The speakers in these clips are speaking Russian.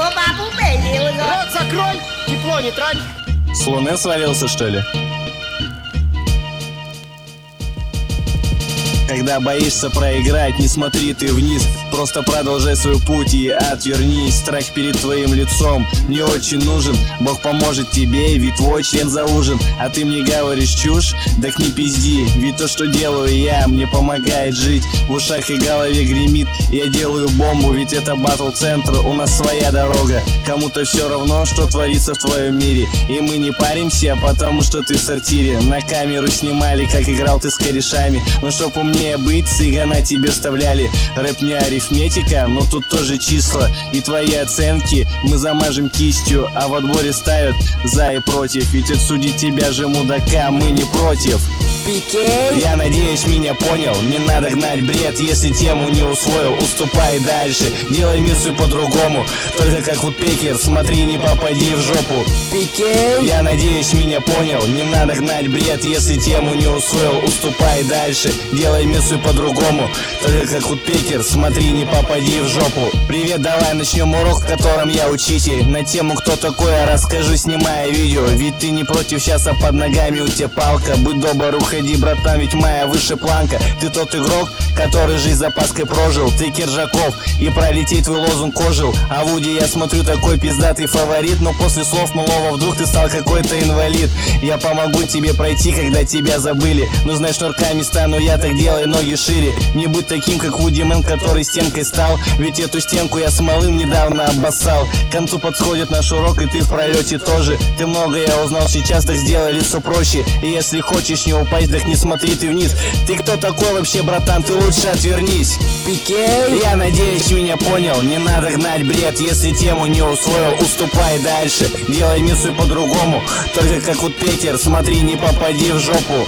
бабу Бэйби. Рот закрой, тепло не трать. С луны свалился, что ли? Когда боишься проиграть, не смотри ты вниз. Просто продолжай свой путь и отвернись. Страх перед твоим лицом не очень нужен. Бог поможет тебе, ведь твой член за ужин. А ты мне говоришь чушь? Так не пизди. Ведь то, что делаю я, мне помогает жить. В ушах и голове гремит. Я делаю бомбу, ведь это батл-центр. У нас своя дорога. Кому-то все равно, что творится в твоем мире. И мы не паримся, потому что ты в сортире. На камеру снимали, как играл ты с корешами. Но чтоб умнее быть, цыгана тебе вставляли. Рэп не арифметика, но тут тоже числа. И твои оценки мы замажем кистью. А в отборе ставят за и против. Ведь отсудить тебя же, мудака, мы не против. Я надеюсь, меня понял. Не надо гнать бред, если тему не усвоил. Уступай дальше, делай миссию по-другому. Только как Вудпекер, смотри, не попади в жопу. Я надеюсь, меня понял. Не надо гнать бред, если тему не усвоил. Уступай дальше, делай миссию по-другому. Только как Вудпекер, смотри, не попади в жопу. Привет, давай начнем урок, в котором я учитель. На тему «Кто такой?» я расскажу, снимая видео. Ведь ты не против, сейчас, а под ногами у тебя палка. Будь добр, уходи, братан, ведь моя выше планка. Ты тот игрок, который жизнь запаской прожил. Ты Киржаков, и пролететь твой лозунг ожил. А Вуди, я смотрю, такой пиздатый фаворит. Но после слов малого вдруг ты стал какой-то инвалид. Я помогу тебе пройти, когда тебя забыли. Ну знаешь, шнурками стану я, так делай ноги шире. Не будь таким, как Вуди Мэн, который стенкой стал. Ведь эту стенку я с малым недавно обоссал. К концу подходит наш урок, и ты в пролете тоже. Ты многое узнал сейчас, так сделай лицо проще. И если хочешь не упасть, так не смотри ты вниз. Ты кто такой вообще, братан, ты лучше отвернись. Я надеюсь, меня понял. Не надо гнать бред, если тему не усвоил. Уступай дальше, делай миссию по-другому. Только как Вудпекер, смотри, не попади в жопу.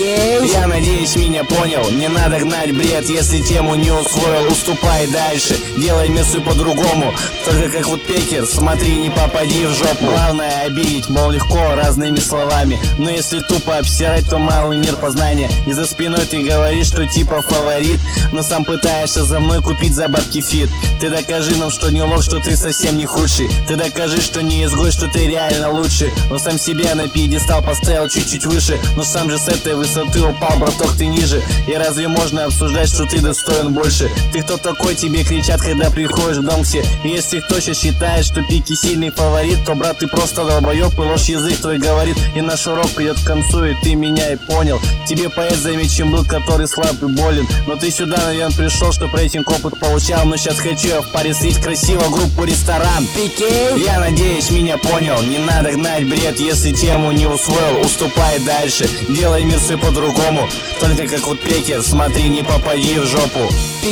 Я надеюсь, меня понял. Не надо гнать бред, если тему не усвоил. Уступай дальше, делай миссию по-другому. Только как Вудпекер, смотри, не попади в жопу. Главное обидеть, мол, легко разными словами. Но если тупо обсирать, то малый мир познания. И за спиной ты говоришь, что типа фаворит, но сам пытаешься за мной купить за бабки фит. Ты докажи нам, что не лох, что ты совсем не худший. Ты докажи, что не изгой, что ты реально лучший. Но сам себя на пьедестал поставил чуть-чуть выше. Но сам же с этой высоты упал, браток, ты ниже. И разве можно обсуждать, что ты достоин больше? Ты кто такой, тебе кричат, когда приходишь в дом все. И если кто сейчас считает, что Пики сильный фаворит, то, брат, ты просто долбоёб, и ложь язык твой говорит. И наш урок придет к концу, и ты меня и понял. Тебе поэт заметь, чем был, который слаб и болен. Но ты сюда, наверное, пришел, чтоб рейтинг опыт получал. Но сейчас хочу я в паре слить красиво группу «Ресторан». Я надеюсь, меня понял. Не надо гнать бред, если тему не усвоил. Уступай дальше, делай мир свой по-другому. Только как Вудпекер, смотри, не попади в жопу.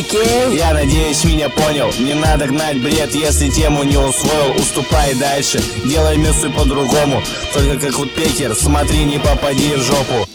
Я надеюсь, меня понял. Не надо гнать бред, если тему не усвоил. Уступай дальше, делай мир свой по-другому. Только как Вудпекер, смотри, не попади в жопу.